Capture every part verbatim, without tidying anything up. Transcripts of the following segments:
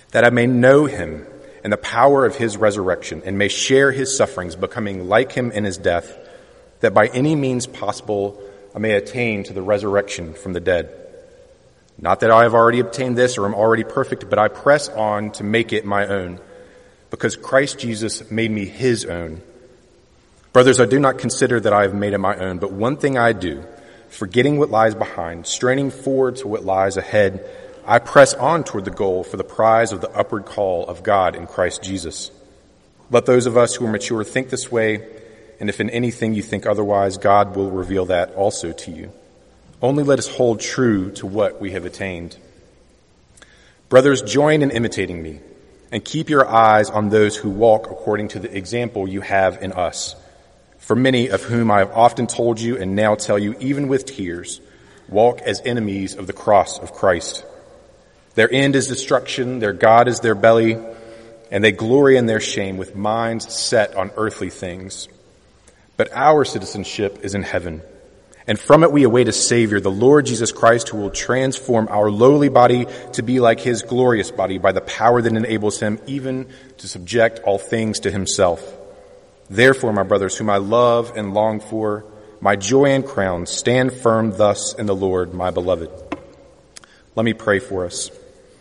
that I may know him and the power of his resurrection, and may share his sufferings, becoming like him in his death, that by any means possible I may attain to the resurrection from the dead. Not that I have already obtained this or am already perfect, but I press on to make it my own, because Christ Jesus made me his own. Brothers, I do not consider that I have made it my own, but one thing I do, forgetting what lies behind, straining forward to what lies ahead, I press on toward the goal for the prize of the upward call of God in Christ Jesus. Let those of us who are mature think this way, and if in anything you think otherwise, God will reveal that also to you. Only let us hold true to what we have attained. Brothers, join in imitating me, and keep your eyes on those who walk according to the example you have in us. For many of whom I have often told you and now tell you, even with tears, walk as enemies of the cross of Christ. Their end is destruction, their God is their belly, and they glory in their shame with minds set on earthly things. But our citizenship is in heaven, and from it we await a Savior, the Lord Jesus Christ, who will transform our lowly body to be like his glorious body by the power that enables him even to subject all things to himself. Therefore, my brothers, whom I love and long for, my joy and crown, stand firm thus in the Lord, my beloved. Let me pray for us.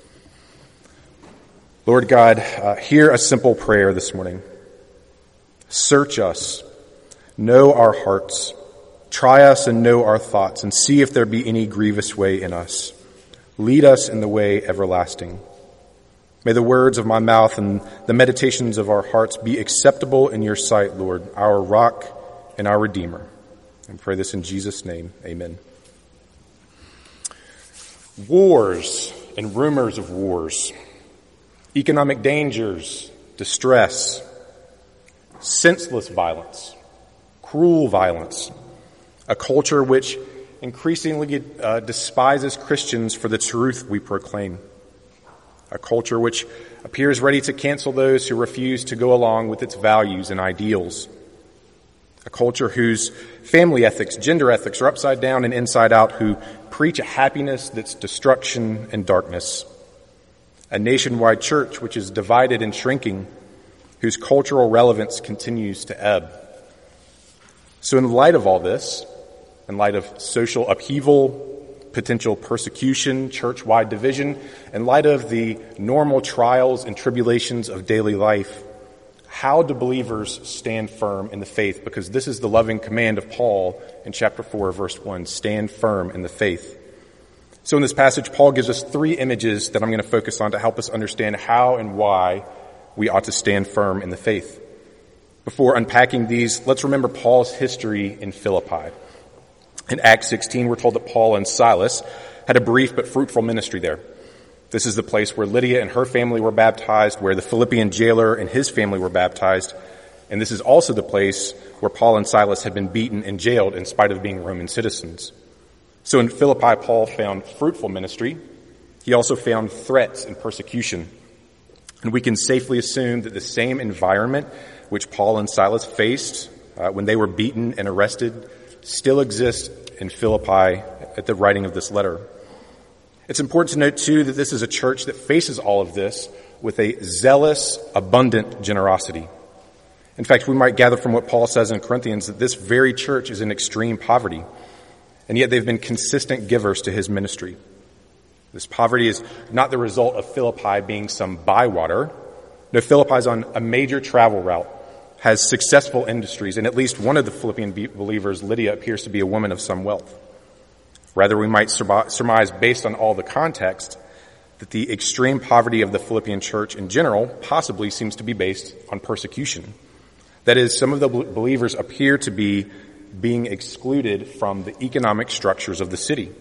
Lord God, uh, hear a simple prayer this morning. Search us, know our hearts, try us and know our thoughts, and see if there be any grievous way in us. Lead us in the way everlasting. May the words of my mouth and the meditations of our hearts be acceptable in your sight, Lord, our rock and our Redeemer. And pray this in Jesus' name. Amen. Wars and rumors of wars, economic dangers, distress, senseless violence, cruel violence, a culture which increasingly uh, despises Christians for the truth we proclaim, a culture which appears ready to cancel those who refuse to go along with its values and ideals, a culture whose family ethics, gender ethics are upside down and inside out, who preach a happiness that's destruction and darkness, a nationwide church which is divided and shrinking, whose cultural relevance continues to ebb. So in light of all this, in light of social upheaval, potential persecution, church-wide division, in light of the normal trials and tribulations of daily life, how do believers stand firm in the faith? Because this is the loving command of Paul in chapter four, verse one, stand firm in the faith. So in this passage, Paul gives us three images that I'm going to focus on to help us understand how and why we ought to stand firm in the faith. Before unpacking these, let's remember Paul's history in Philippi. In Acts sixteen, we're told that Paul and Silas had a brief but fruitful ministry there. This is the place where Lydia and her family were baptized, where the Philippian jailer and his family were baptized, and this is also the place where Paul and Silas had been beaten and jailed in spite of being Roman citizens. So in Philippi, Paul found fruitful ministry. He also found threats and persecution. And we can safely assume that the same environment which Paul and Silas faced uh, when they were beaten and arrested still exists in Philippi at the writing of this letter. It's important to note, too, that this is a church that faces all of this with a zealous, abundant generosity. In fact, we might gather from what Paul says in Corinthians that this very church is in extreme poverty, and yet they've been consistent givers to his ministry. This poverty is not the result of Philippi being some bywater. No, Philippi is on a major travel route, has successful industries, and at least one of the Philippian believers, Lydia, appears to be a woman of some wealth. Rather, we might surmise, based on all the context, that the extreme poverty of the Philippian church in general possibly seems to be based on persecution. That is, some of the believers appear to be being excluded from the economic structures of the city.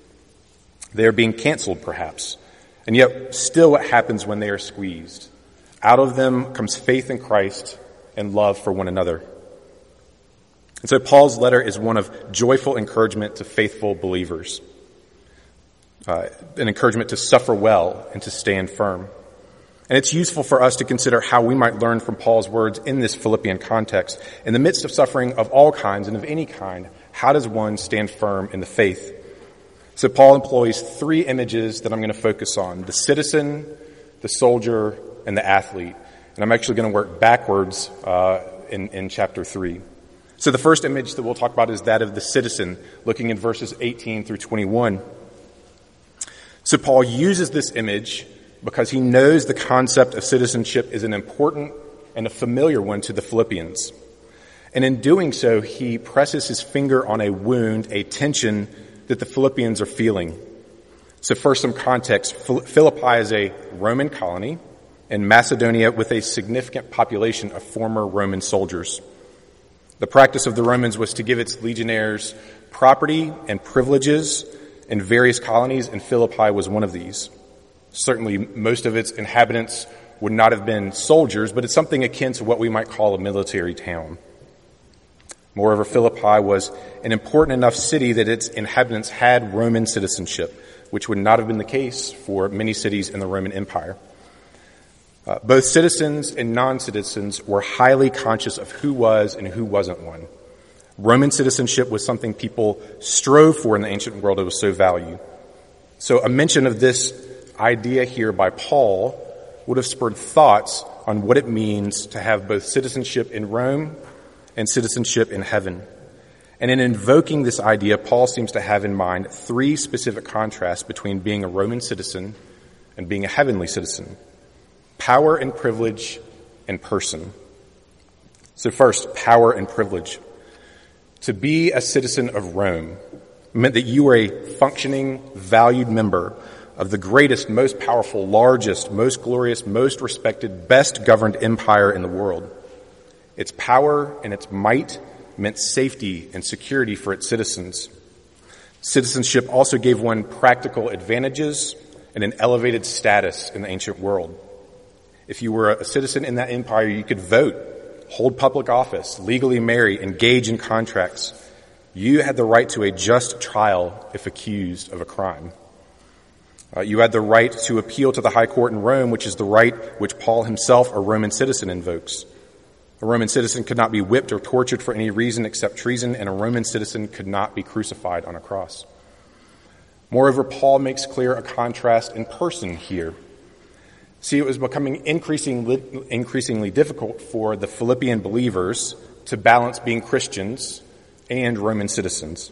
They are being canceled, perhaps. And yet, still what happens when they are squeezed? Out of them comes faith in Christ and love for one another. And so Paul's letter is one of joyful encouragement to faithful believers, uh, an encouragement to suffer well and to stand firm. And it's useful for us to consider how we might learn from Paul's words in this Philippian context. In the midst of suffering of all kinds and of any kind, how does one stand firm in the faith? So Paul employs three images that I'm going to focus on: the citizen, the soldier, and the athlete. And I'm actually going to work backwards uh, in, in chapter three. So the first image that we'll talk about is that of the citizen, looking in verses eighteen through twenty-one. So Paul uses this image because he knows the concept of citizenship is an important and a familiar one to the Philippians. And in doing so, he presses his finger on a wound, a tension that the Philippians are feeling. So first, some context. Philippi is a Roman colony in Macedonia with a significant population of former Roman soldiers. The practice of the Romans was to give its legionnaires property and privileges in various colonies, and Philippi was one of these. Certainly, most of its inhabitants would not have been soldiers, but it's something akin to what we might call a military town. Moreover, Philippi was an important enough city that its inhabitants had Roman citizenship, which would not have been the case for many cities in the Roman Empire. Uh, both citizens and non-citizens were highly conscious of who was and who wasn't one. Roman citizenship was something people strove for in the ancient world. It was so valued. So a mention of this idea here by Paul would have spurred thoughts on what it means to have both citizenship in Rome and citizenship in heaven. And in invoking this idea, Paul seems to have in mind three specific contrasts between being a Roman citizen and being a heavenly citizen: power and privilege and person. So first, power and privilege. To be a citizen of Rome meant that you were a functioning, valued member of the greatest, most powerful, largest, most glorious, most respected, best governed empire in the world. Its power and its might meant safety and security for its citizens. Citizenship also gave one practical advantages and an elevated status in the ancient world. If you were a citizen in that empire, you could vote, hold public office, legally marry, engage in contracts. You had the right to a just trial if accused of a crime. Uh, you had the right to appeal to the high court in Rome, which is the right which Paul himself, a Roman citizen, invokes. A Roman citizen could not be whipped or tortured for any reason except treason, and a Roman citizen could not be crucified on a cross. Moreover, Paul makes clear a contrast in person here. See, it was becoming increasingly, increasingly difficult for the Philippian believers to balance being Christians and Roman citizens.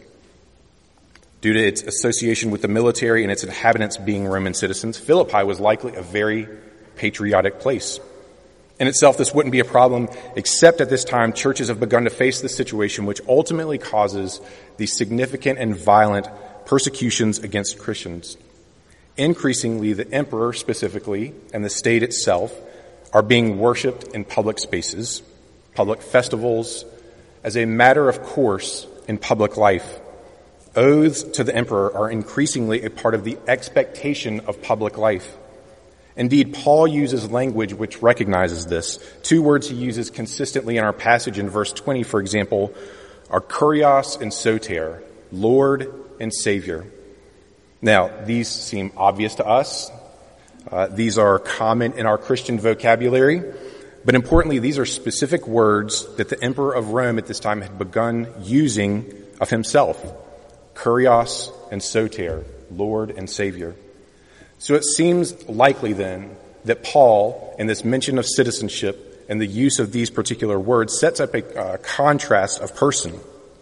Due to its association with the military and its inhabitants being Roman citizens, Philippi was likely a very patriotic place. In itself, this wouldn't be a problem, except at this time, churches have begun to face this situation, which ultimately causes the significant and violent persecutions against Christians. Increasingly, the emperor specifically and the state itself are being worshipped in public spaces, public festivals, as a matter of course in public life. Oaths to the emperor are increasingly a part of the expectation of public life. Indeed, Paul uses language which recognizes this. Two words he uses consistently in our passage in verse twenty, for example, are kurios and soter, Lord and Savior. Now, these seem obvious to us. Uh, these are common in our Christian vocabulary. But importantly, these are specific words that the emperor of Rome at this time had begun using of himself. Kurios and soter, Lord and Savior. So it seems likely then that Paul, in this mention of citizenship and the use of these particular words, sets up a uh, contrast of person.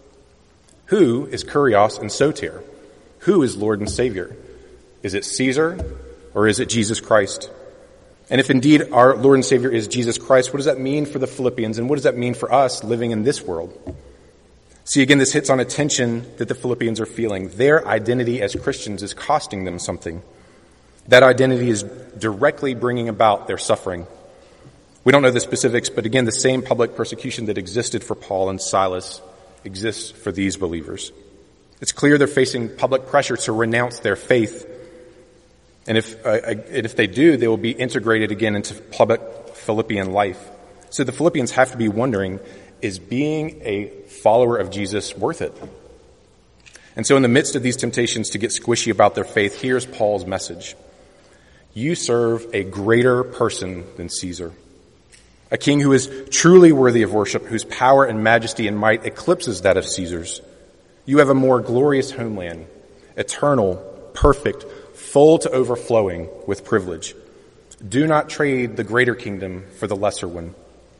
Who is Kurios and soter? Who is Lord and Savior? Is it Caesar or is it Jesus Christ? And if indeed our Lord and Savior is Jesus Christ, what does that mean for the Philippians, and what does that mean for us living in this world? See, again, this hits on a tension that the Philippians are feeling. Their identity as Christians is costing them something. That identity is directly bringing about their suffering. We don't know the specifics, but again, the same public persecution that existed for Paul and Silas exists for these believers. It's clear they're facing public pressure to renounce their faith. And if, uh, and if they do, they will be integrated again into public Philippian life. So the Philippians have to be wondering, is being a follower of Jesus worth it? And so in the midst of these temptations to get squishy about their faith, here's Paul's message. You serve a greater person than Caesar, a king who is truly worthy of worship, whose power and majesty and might eclipses that of Caesar's. You have a more glorious homeland, eternal, perfect, full to overflowing with privilege. Do not trade the greater kingdom for the lesser one.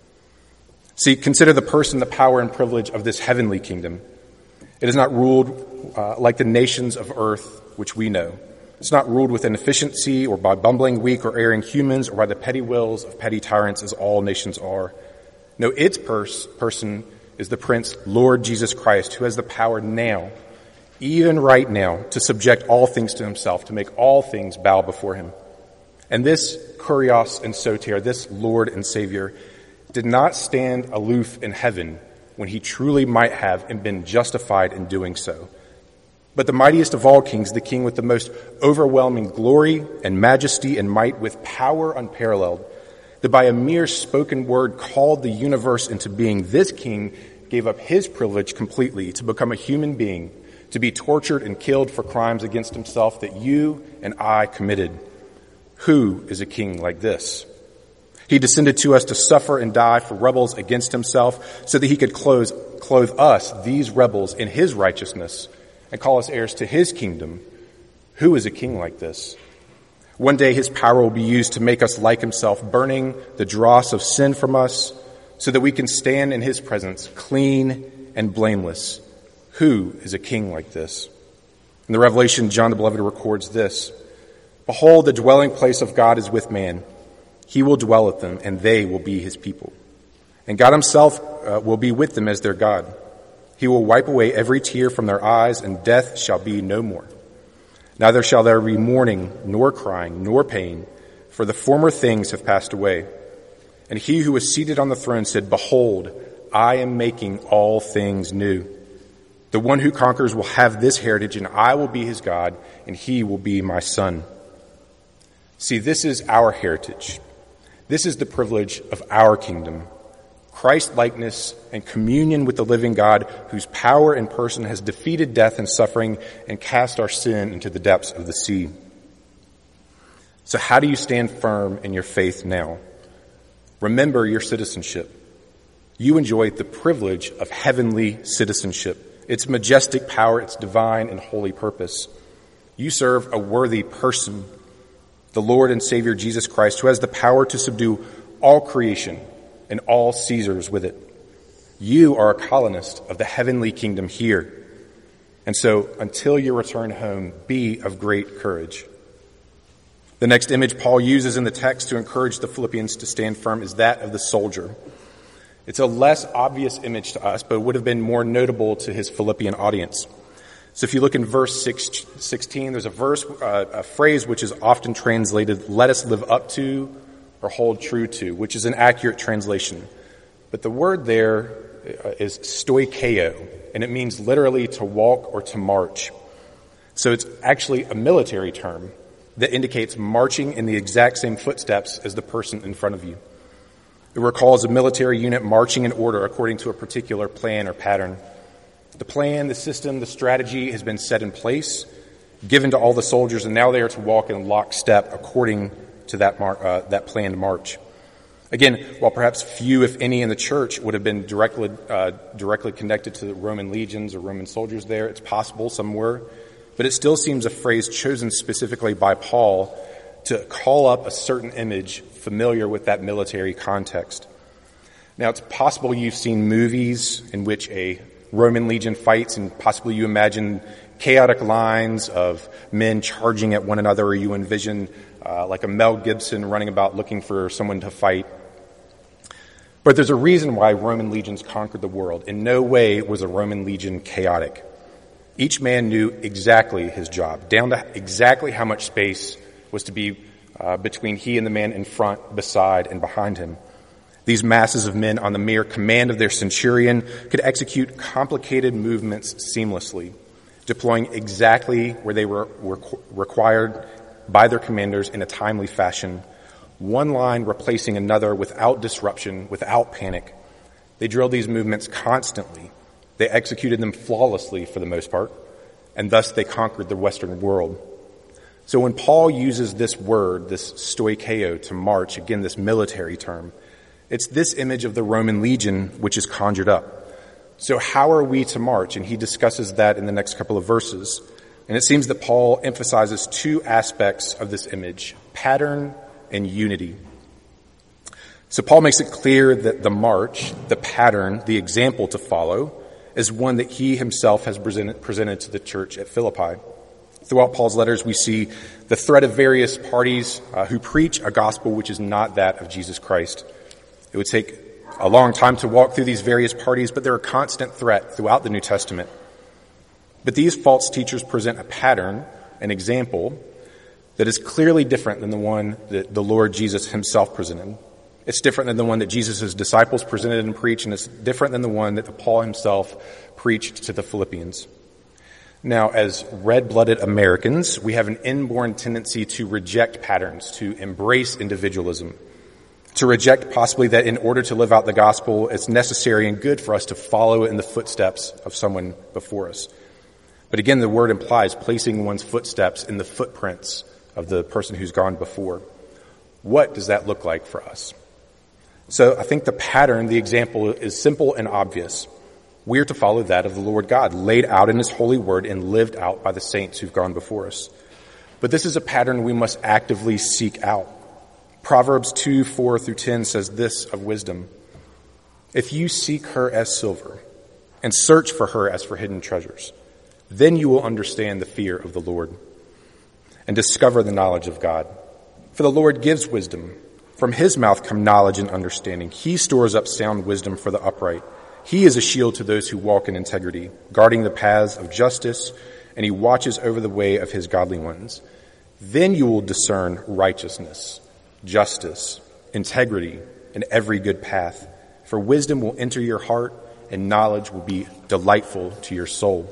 See, consider the person, the power, and privilege of this heavenly kingdom. It is not ruled uh, like the nations of earth, which we know. It's not ruled with inefficiency or by bumbling, weak, or erring humans or by the petty wills of petty tyrants as all nations are. No, its pers- person is the Prince, Lord Jesus Christ, who has the power now, even right now, to subject all things to himself, to make all things bow before him. And this Kurios and Soter, this Lord and Savior, did not stand aloof in heaven when he truly might have and been justified in doing so. But the mightiest of all kings, the king with the most overwhelming glory and majesty and might, with power unparalleled, that by a mere spoken word called the universe into being, this king gave up his privilege completely to become a human being, to be tortured and killed for crimes against himself that you and I committed. Who is a king like this? He descended to us to suffer and die for rebels against himself so that he could clothe, clothe us, these rebels, in his righteousness and call us heirs to his kingdom. Who is a king like this? One day his power will be used to make us like himself, burning the dross of sin from us so that we can stand in his presence clean and blameless. Who is a king like this? In the Revelation, John the Beloved records this: Behold, the dwelling place of God is with man. He will dwell with them, and they will be his people. And God himself uh, will be with them as their God. He will wipe away every tear from their eyes, and death shall be no more. Neither shall there be mourning, nor crying, nor pain, for the former things have passed away. And he who was seated on the throne said, Behold, I am making all things new. The one who conquers will have this heritage, and I will be his God, and he will be my son. See, this is our heritage. This is the privilege of our kingdom. Christ-likeness and communion with the living God, whose power and person has defeated death and suffering and cast our sin into the depths of the sea. So how do you stand firm in your faith now? Remember your citizenship. You enjoy the privilege of heavenly citizenship, its majestic power, its divine and holy purpose. You serve a worthy person, the Lord and Savior Jesus Christ, who has the power to subdue all creation and all Caesars with it. You are a colonist of the heavenly kingdom here. And so, until your return home, be of great courage. The next image Paul uses in the text to encourage the Philippians to stand firm is that of the soldier. It's a less obvious image to us, but would have been more notable to his Philippian audience. So if you look in verse sixteen, there's a verse, uh, a phrase which is often translated, let us live up to or hold true to, which is an accurate translation. But the word there is stoikeo, and it means literally to walk or to march. So it's actually a military term that indicates marching in the exact same footsteps as the person in front of you. It recalls a military unit marching in order according to a particular plan or pattern. The plan, the system, the strategy has been set in place, given to all the soldiers, and now they are to walk in lockstep according to that mar- uh, that planned march. Again, while perhaps few, if any, in the church would have been directly uh, directly connected to the Roman legions or Roman soldiers there, it's possible some were, but it still seems a phrase chosen specifically by Paul to call up a certain image familiar with that military context. Now, it's possible you've seen movies in which a Roman legion fights, and possibly you imagine chaotic lines of men charging at one another, or you envision uh, like a Mel Gibson running about looking for someone to fight. But there's a reason why Roman legions conquered the world. In no way was a Roman legion chaotic. Each man knew exactly his job, down to exactly how much space was to be uh, between he and the man in front, beside, and behind him. These masses of men, on the mere command of their centurion, could execute complicated movements seamlessly, deploying exactly where they were, were required by their commanders in a timely fashion, one line replacing another without disruption, without panic. They drilled these movements constantly. They executed them flawlessly for the most part, and thus they conquered the Western world. So when Paul uses this word, this stoikeo, to march, again, this military term, it's this image of the Roman legion which is conjured up. So how are we to march? And he discusses that in the next couple of verses. And it seems that Paul emphasizes two aspects of this image, pattern and unity. So Paul makes it clear that the march, the pattern, the example to follow is one that he himself has presented, presented to the church at Philippi. Throughout Paul's letters, we see the threat of various parties uh, who preach a gospel which is not that of Jesus Christ. It would take a long time to walk through these various parties, but they're a constant threat throughout the New Testament. But these false teachers present a pattern, an example, that is clearly different than the one that the Lord Jesus himself presented. It's different than the one that Jesus' disciples presented and preached, and it's different than the one that Paul himself preached to the Philippians. Now, as red-blooded Americans, we have an inborn tendency to reject patterns, to embrace individualism, to reject possibly that in order to live out the gospel, it's necessary and good for us to follow in the footsteps of someone before us. But again, the word implies placing one's footsteps in the footprints of the person who's gone before. What does that look like for us? So I think the pattern, the example, is simple and obvious. We are to follow that of the Lord God, laid out in his holy word and lived out by the saints who've gone before us. But this is a pattern we must actively seek out. Proverbs two, four through ten says this of wisdom: if you seek her as silver and search for her as for hidden treasures, then you will understand the fear of the Lord and discover the knowledge of God. For the Lord gives wisdom. From his mouth come knowledge and understanding. He stores up sound wisdom for the upright. He is a shield to those who walk in integrity, guarding the paths of justice, and he watches over the way of his godly ones. Then you will discern righteousness, justice, integrity, and every good path. For wisdom will enter your heart, and knowledge will be delightful to your soul.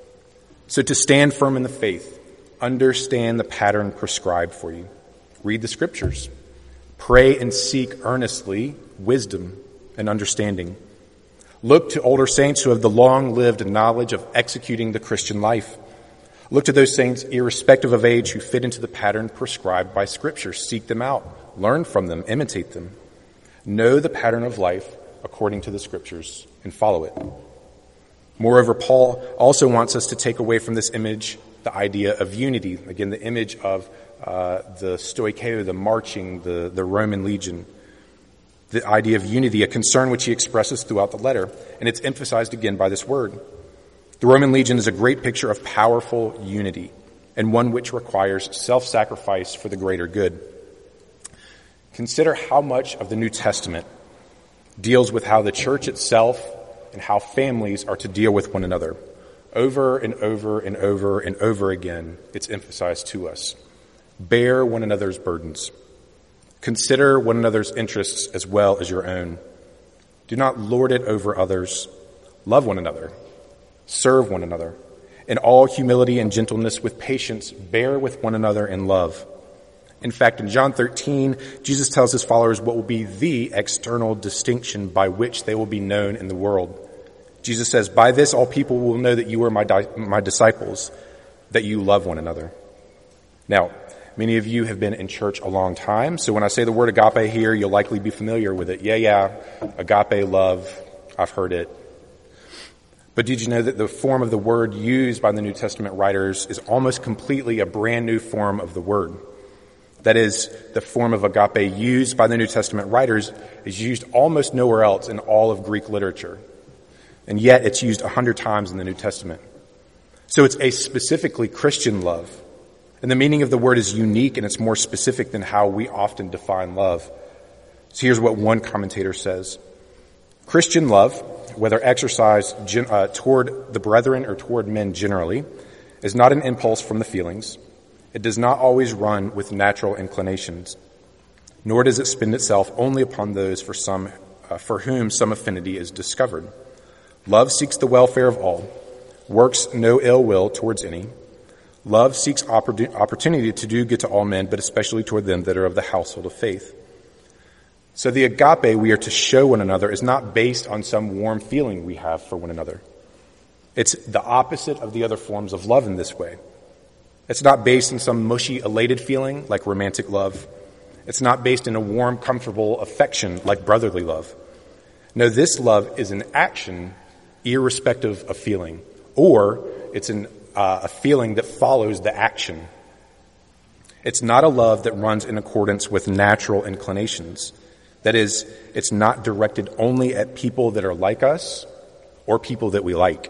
So to stand firm in the faith, understand the pattern prescribed for you. Read the scriptures. Pray and seek earnestly wisdom and understanding. Look to older saints who have the long-lived knowledge of executing the Christian life. Look to those saints, irrespective of age, who fit into the pattern prescribed by Scripture. Seek them out. Learn from them. Imitate them. Know the pattern of life according to the Scriptures and follow it. Moreover, Paul also wants us to take away from this image the idea of unity. Again, the image of uh, the stoikeo, the marching, the, the Roman legion. The idea of unity, a concern which he expresses throughout the letter, and it's emphasized again by this word. The Roman legion is a great picture of powerful unity, and one which requires self-sacrifice for the greater good. Consider how much of the New Testament deals with how the church itself and how families are to deal with one another. Over and over and over and over again, it's emphasized to us. Bear one another's burdens. Consider one another's interests as well as your own. Do not lord it over others. Love one another. Serve one another. In all humility and gentleness with patience, bear with one another in love. In fact, in John thirteen, Jesus tells his followers what will be the external distinction by which they will be known in the world. Jesus says, by this all people will know that you are my, di- my disciples, that you love one another. Now, many of you have been in church a long time, so when I say the word agape here, you'll likely be familiar with it. Yeah, yeah, agape love, I've heard it. But did you know that the form of the word used by the New Testament writers is almost completely a brand new form of the word? That is, the form of agape used by the New Testament writers is used almost nowhere else in all of Greek literature. And yet it's used a hundred times in the New Testament. So it's a specifically Christian love. And the meaning of the word is unique, and it's more specific than how we often define love. So here's what one commentator says. Christian love, whether exercised uh, toward the brethren or toward men generally, is not an impulse from the feelings. It does not always run with natural inclinations, nor does it spend itself only upon those for some, uh, for whom some affinity is discovered. Love seeks the welfare of all, works no ill will towards any. Love seeks oppor- opportunity to do good to all men, but especially toward them that are of the household of faith. So the agape we are to show one another is not based on some warm feeling we have for one another. It's the opposite of the other forms of love in this way. It's not based in some mushy, elated feeling like romantic love. It's not based in a warm, comfortable affection like brotherly love. No, this love is an action irrespective of feeling, or it's an, uh, a feeling that follows the action. It's not a love that runs in accordance with natural inclinations. That is, it's not directed only at people that are like us or people that we like.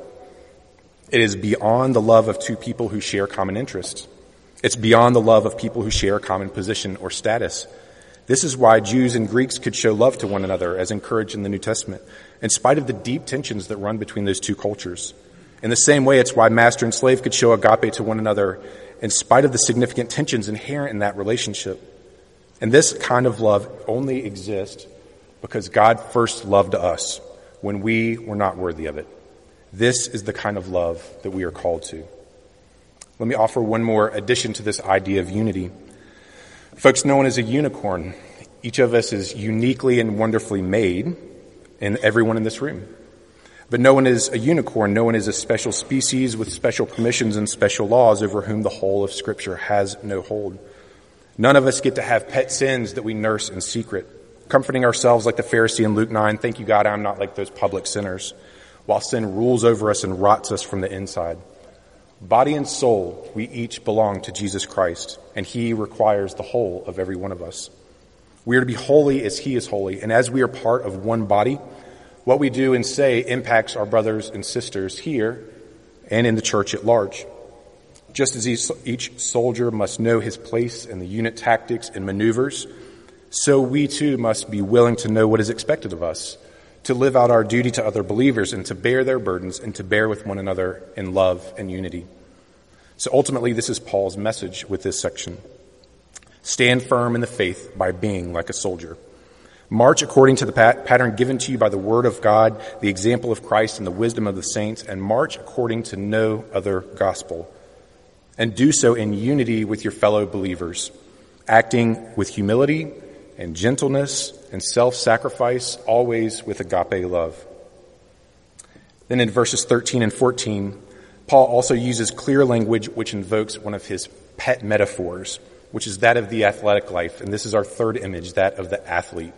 It is beyond the love of two people who share common interests. It's beyond the love of people who share a common position or status. This is why Jews and Greeks could show love to one another as encouraged in the New Testament, in spite of the deep tensions that run between those two cultures. In the same way, it's why master and slave could show agape to one another in spite of the significant tensions inherent in that relationship. And this kind of love only exists because God first loved us when we were not worthy of it. This is the kind of love that we are called to. Let me offer one more addition to this idea of unity. Folks, no one is a unicorn. Each of us is uniquely and wonderfully made, and everyone in this room. But no one is a unicorn. No one is a special species with special permissions and special laws over whom the whole of Scripture has no hold. None of us get to have pet sins that we nurse in secret, comforting ourselves like the Pharisee in Luke nine, thank you God I'm not like those public sinners, while sin rules over us and rots us from the inside. Body and soul, we each belong to Jesus Christ, and he requires the whole of every one of us. We are to be holy as he is holy, and as we are part of one body, what we do and say impacts our brothers and sisters here and in the church at large. Just as each soldier must know his place in the unit tactics and maneuvers, so we too must be willing to know what is expected of us, to live out our duty to other believers and to bear their burdens and to bear with one another in love and unity. So ultimately, this is Paul's message with this section. Stand firm in the faith by being like a soldier. March according to the pat- pattern given to you by the word of God, the example of Christ and the wisdom of the saints, and march according to no other gospel. And do so in unity with your fellow believers, acting with humility and gentleness and self-sacrifice, always with agape love. Then in verses thirteen and fourteen, Paul also uses clear language which invokes one of his pet metaphors, which is that of the athletic life. And this is our third image, that of the athlete.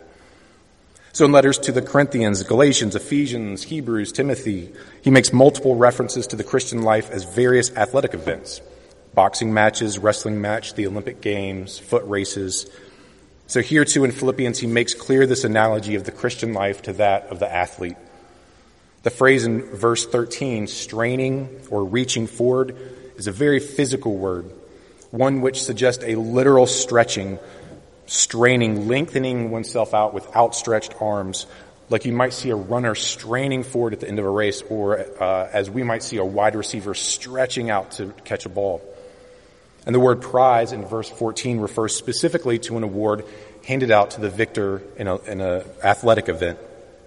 So in letters to the Corinthians, Galatians, Ephesians, Hebrews, Timothy, he makes multiple references to the Christian life as various athletic events. Boxing matches, wrestling match, the Olympic Games, foot races. So here too in Philippians, he makes clear this analogy of the Christian life to that of the athlete. The phrase in verse thirteen, straining or reaching forward, is a very physical word, one which suggests a literal stretching, straining, lengthening oneself out with outstretched arms, like you might see a runner straining forward at the end of a race, or uh, as we might see a wide receiver stretching out to catch a ball. And the word prize in verse fourteen refers specifically to an award handed out to the victor in a, in a athletic event.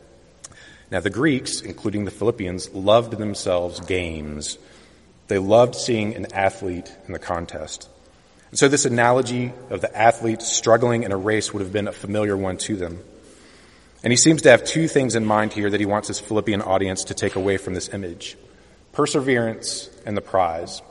Now, the Greeks, including the Philippians, loved themselves games. They loved seeing an athlete in the contest. And so this analogy of the athlete struggling in a race would have been a familiar one to them. And he seems to have two things in mind here that he wants his Philippian audience to take away from this image: perseverance and the prize.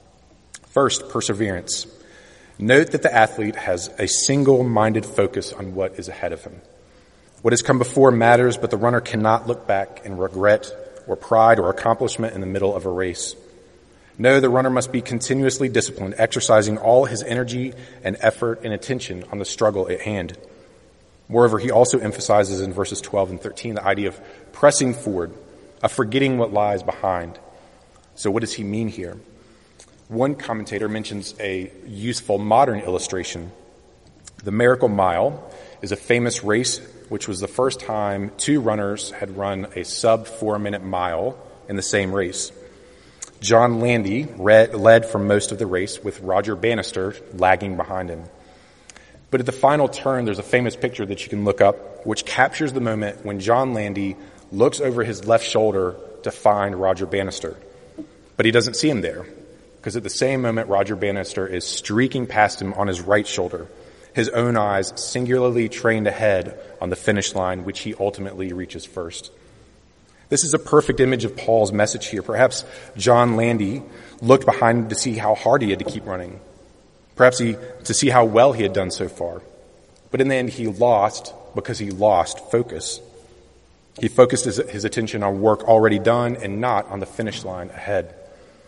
First, perseverance. Note that the athlete has a single-minded focus on what is ahead of him. What has come before matters, but the runner cannot look back in regret or pride or accomplishment in the middle of a race. No, the runner must be continuously disciplined, exercising all his energy and effort and attention on the struggle at hand. Moreover, he also emphasizes in verses twelve and thirteen the idea of pressing forward, of forgetting what lies behind. So what does he mean here? One commentator mentions a useful modern illustration. The Miracle Mile is a famous race which was the first time two runners had run a sub-four-minute mile in the same race. John Landy read, led for most of the race, with Roger Bannister lagging behind him. But at the final turn, there's a famous picture that you can look up, which captures the moment when John Landy looks over his left shoulder to find Roger Bannister. But he doesn't see him there, because at the same moment, Roger Bannister is streaking past him on his right shoulder, his own eyes singularly trained ahead on the finish line, which he ultimately reaches first. This is a perfect image of Paul's message here. Perhaps John Landy looked behind him to see how hard he had to keep running. Perhaps he to see how well he had done so far. But in the end, he lost because he lost focus. He focused his, his attention on work already done and not on the finish line ahead.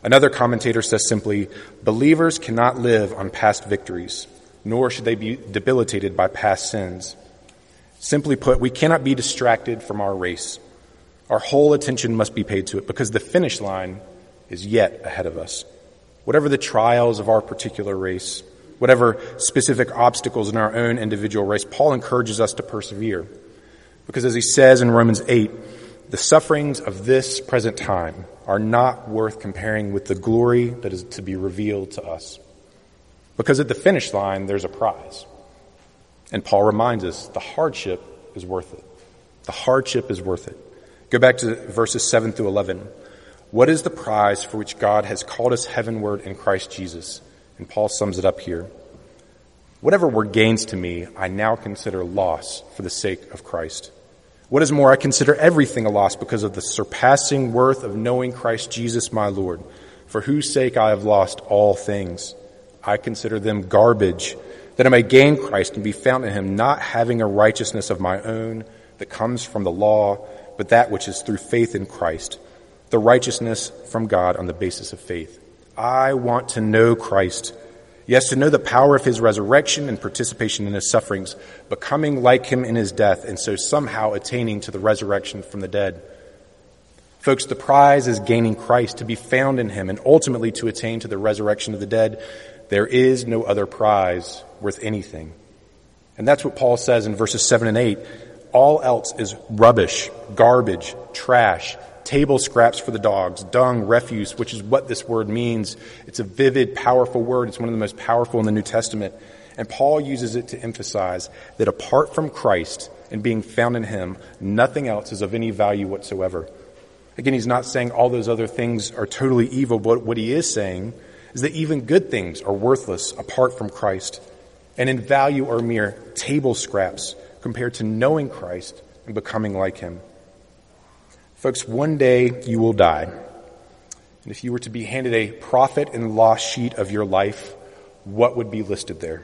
Another commentator says simply, believers cannot live on past victories, nor should they be debilitated by past sins. Simply put, we cannot be distracted from our race. Our whole attention must be paid to it because the finish line is yet ahead of us. Whatever the trials of our particular race, whatever specific obstacles in our own individual race, Paul encourages us to persevere. Because as he says in Romans eight, the sufferings of this present time are not worth comparing with the glory that is to be revealed to us. Because at the finish line, there's a prize. And Paul reminds us the hardship is worth it. The hardship is worth it. Go back to verses seven through eleven. What is the prize for which God has called us heavenward in Christ Jesus? And Paul sums it up here. Whatever were gains to me, I now consider loss for the sake of Christ. What is more, I consider everything a loss because of the surpassing worth of knowing Christ Jesus my Lord, for whose sake I have lost all things. I consider them garbage, that I may gain Christ and be found in him, not having a righteousness of my own that comes from the law, but that which is through faith in Christ, the righteousness from God on the basis of faith. I want to know Christ, yes, to know the power of his resurrection and participation in his sufferings, becoming like him in his death, and so somehow attaining to the resurrection from the dead. Folks, the prize is gaining Christ, to be found in him, and ultimately to attain to the resurrection of the dead. There is no other prize worth anything. And that's what Paul says in verses seven and eight. All else is rubbish, garbage, trash, table scraps for the dogs, dung, refuse, which is what this word means. It's a vivid, powerful word. It's one of the most powerful in the New Testament. And Paul uses it to emphasize that apart from Christ and being found in him, nothing else is of any value whatsoever. Again, he's not saying all those other things are totally evil, but what he is saying is that even good things are worthless apart from Christ, and in value are mere table scraps compared to knowing Christ and becoming like him. Folks, one day you will die. And if you were to be handed a profit and loss sheet of your life, what would be listed there?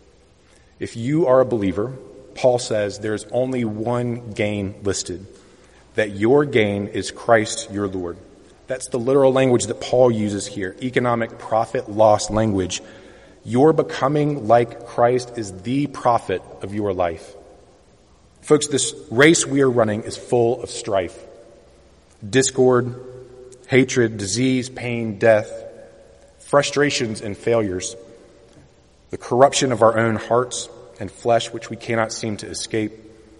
If you are a believer, Paul says there's only one gain listed, that your gain is Christ your Lord. That's the literal language that Paul uses here, economic profit-loss language. Your becoming like Christ is the profit of your life. Folks, this race we are running is full of strife, discord, hatred, disease, pain, death, frustrations and failures, the corruption of our own hearts and flesh, which we cannot seem to escape,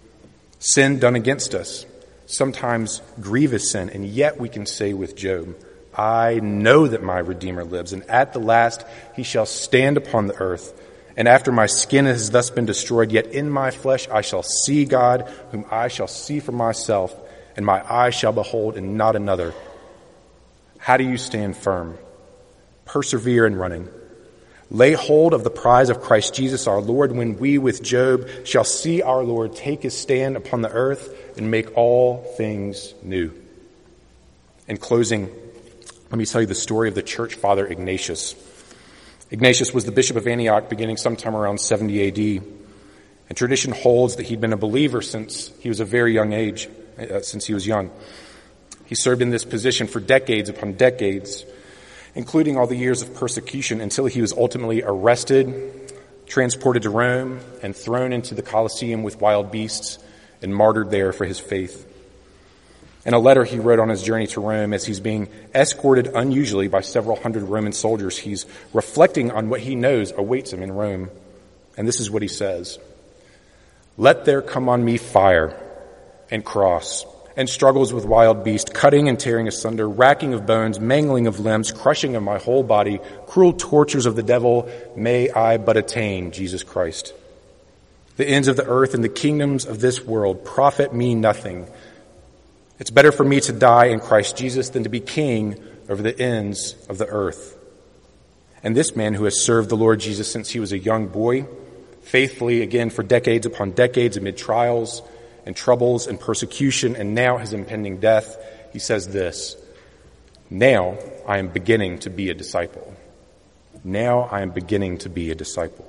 sin done against us, sometimes grievous sin, and yet we can say with Job, I know that my Redeemer lives, and at the last he shall stand upon the earth. And after my skin has thus been destroyed, yet in my flesh I shall see God, whom I shall see for myself, and my eyes shall behold and not another. How do you stand firm? Persevere in running. Lay hold of the prize of Christ Jesus our Lord, when we with Job shall see our Lord take his stand upon the earth and make all things new. In closing, let me tell you the story of the church father Ignatius. Ignatius was the bishop of Antioch beginning sometime around seventy A D. And tradition holds that he'd been a believer since he was a very young age, uh, since he was young. He served in this position for decades upon decades, including all the years of persecution, until he was ultimately arrested, transported to Rome, and thrown into the Colosseum with wild beasts and martyred there for his faith. In a letter he wrote on his journey to Rome, as he's being escorted unusually by several hundred Roman soldiers, he's reflecting on what he knows awaits him in Rome. And this is what he says. Let there come on me fire and cross and struggles with wild beasts, cutting and tearing asunder, racking of bones, mangling of limbs, crushing of my whole body, cruel tortures of the devil, may I but attain Jesus Christ. The ends of the earth and the kingdoms of this world profit me nothing. It's better for me to die in Christ Jesus than to be king over the ends of the earth. And this man, who has served the Lord Jesus since he was a young boy, faithfully again for decades upon decades amid trials and troubles and persecution, and now his impending death, he says this, now I am beginning to be a disciple. Now I am beginning to be a disciple.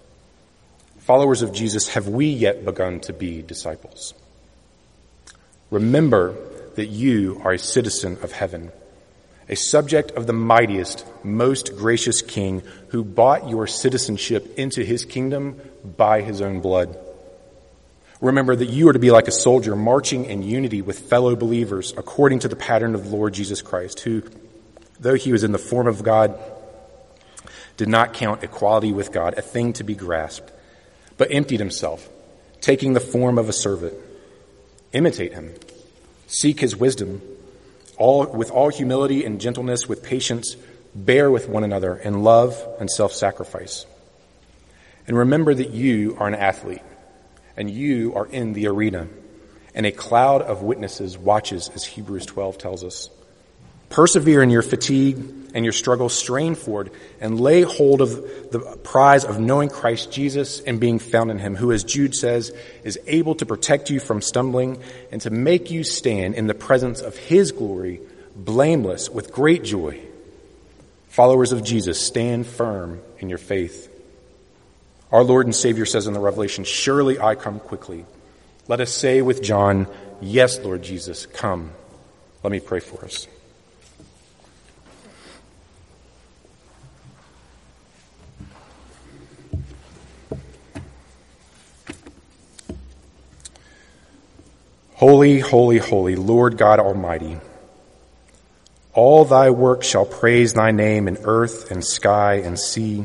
Followers of Jesus, have we yet begun to be disciples? Remember that you are a citizen of heaven, a subject of the mightiest, most gracious King who bought your citizenship into his kingdom by his own blood. Remember that you are to be like a soldier marching in unity with fellow believers according to the pattern of the Lord Jesus Christ, who, though he was in the form of God, did not count equality with God a thing to be grasped, but emptied himself, taking the form of a servant. Imitate him. Seek his wisdom. All, with all humility and gentleness, with patience, bear with one another in love and self-sacrifice. And remember that you are an athlete, and you are in the arena, and a cloud of witnesses watches, as Hebrews twelve tells us. Persevere in your fatigue and your struggle, strain forward, and lay hold of the prize of knowing Christ Jesus and being found in him, who, as Jude says, is able to protect you from stumbling and to make you stand in the presence of his glory, blameless with great joy. Followers of Jesus, stand firm in your faith. Our Lord and Savior says in the Revelation, surely I come quickly. Let us say with John, yes, Lord Jesus, come. Let me pray for us. Holy, holy, holy, Lord God Almighty, all thy works shall praise thy name in earth and sky and sea.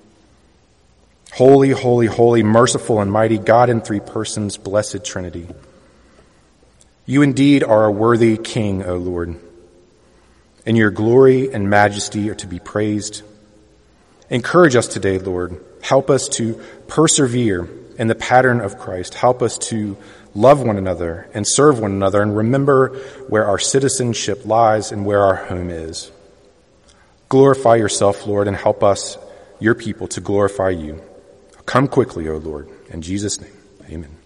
Holy, holy, holy, merciful and mighty God in three persons, blessed Trinity. You indeed are a worthy King, O Lord, and your glory and majesty are to be praised. Encourage us today, Lord. Help us to persevere in the pattern of Christ. Help us to love one another and serve one another and remember where our citizenship lies and where our home is. Glorify yourself, Lord, and help us, your people, to glorify you. Come quickly, O Lord. In Jesus' name, amen.